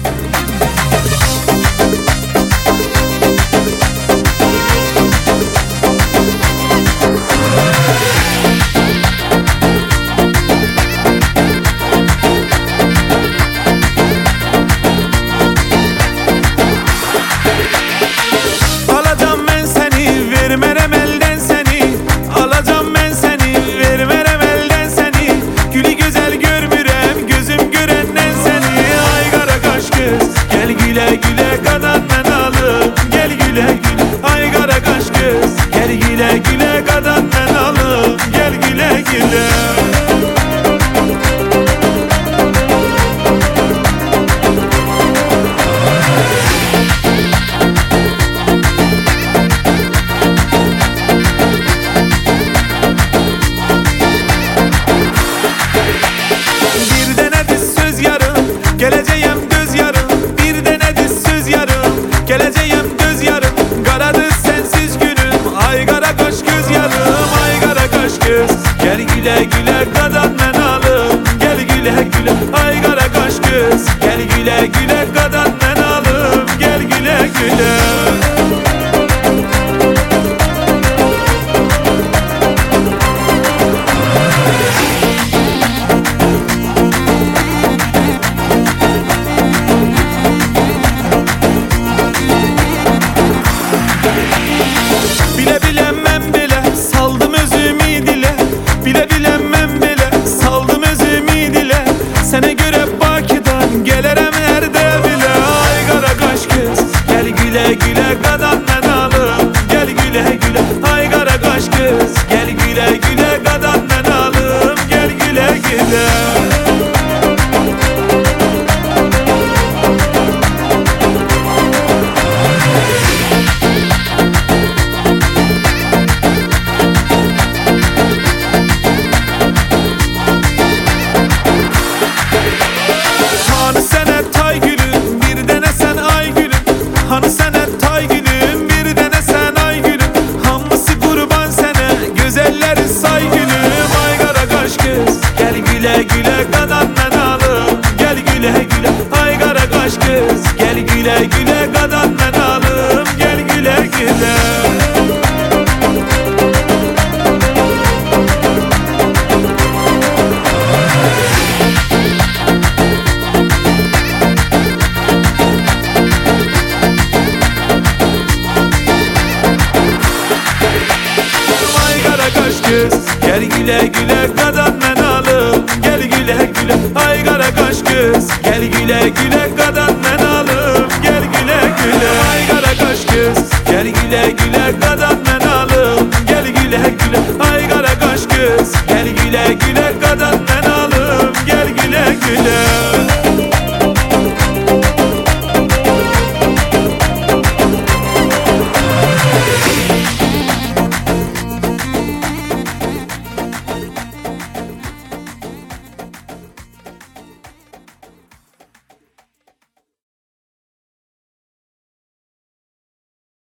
Güle güle kadan ben alım, gel güle güle. Ay kara kaş göz, gel güle güle kadan ben alım, gel güle güle. Bir denedir söz yarım, geleceğim göz yarım. Bir denedir söz yarım, geleceğim göz yarım. Karadır sensiz günüm, ay kara kaş göz yarım. Ay kara kaş göz, gel güle güle kadan ben alım, gel güle güle. Ay kara kaş göz, gel güle güle kadan ben alım, gel güle güle. Bile bilemem bile saldım özümü dile. Bile bilemem bile saldım özümü dile. Sana göre Bakı'dan gelirim nerede bile. Ay kara kaş göz, gel güle güle kadan ben alım, gel güle güle. Ay kara kaş göz, gel güle güle kadan ben alım, gel güle güle. Hani sen et ay gülüm, bir dene sen ay gülüm. Hani sen et ay gülüm, bir dene sen ay gülüm. Hamısı kurban sana, güzelleri say gülüm. Ay kara kaş göz, gel güle güle kadan ben alım, gel güle güle. Ay kara kaş göz, gel güle güle kadan ben alım, gel güle güle. Ay kara kaş göz, gel güle güle kadan ben alım, gel güle güle. Ay kara kaş göz, gel güle güle kadan ben alım, gel güle güle. Ay kara kaş göz, gel güle güle kadan ben alım, gel güle güle. Ay kara kaş göz, gel güle güle kadan